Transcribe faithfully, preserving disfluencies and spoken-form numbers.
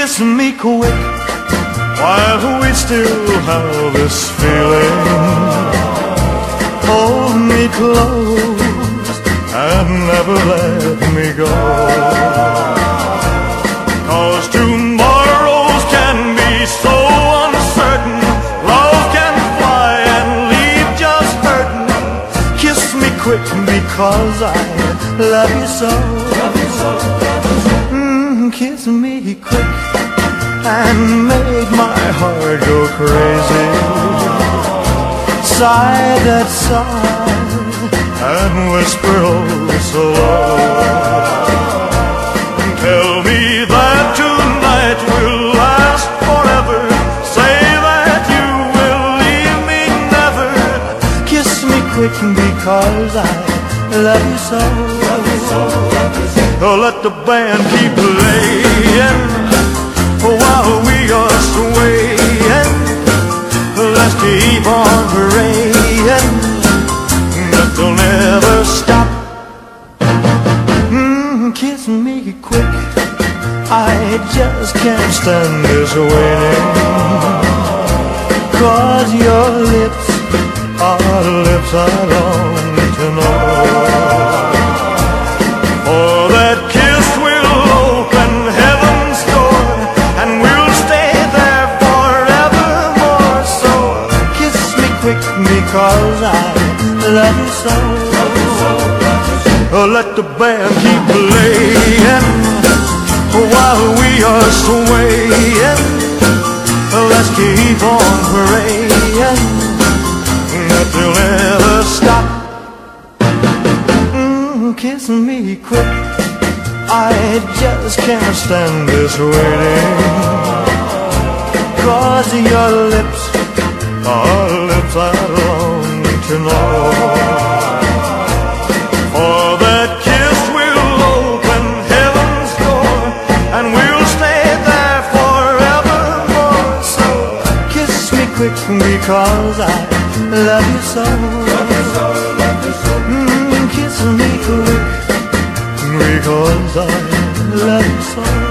kiss me quick while we still have this feeling. Hold me close and never let me go, 'cause tomorrows can be so uncertain. Love can fly and leave just hurting. Kiss me quick because I love you so. Mm, kiss me quick and make my heart go crazy. Sigh that sigh and whisper oh so low. Tell me that tonight will last forever. Say that you will leave me never. Kiss me quick because I love you so. Oh, let the band keep playing while we are swaying. Let's keep on praying that they'll never stop. Mm, kiss me quick, I just can't stand this waiting. 'Cause your lips are lips I long to know. For that kiss will open heaven's door, and we'll stay there forevermore. So kiss me quick because I love you so. Oh, let the band keep playing while we are swaying. Let's keep on praying that they'll never stop. Mm, kiss me quick, I just can't stand this waiting. 'Cause your lips are lips I long to know. For that kiss will open heaven's door, and we'll stay there forevermore. So kiss me quick because I love you so. Mm, kiss me quick because I love you so.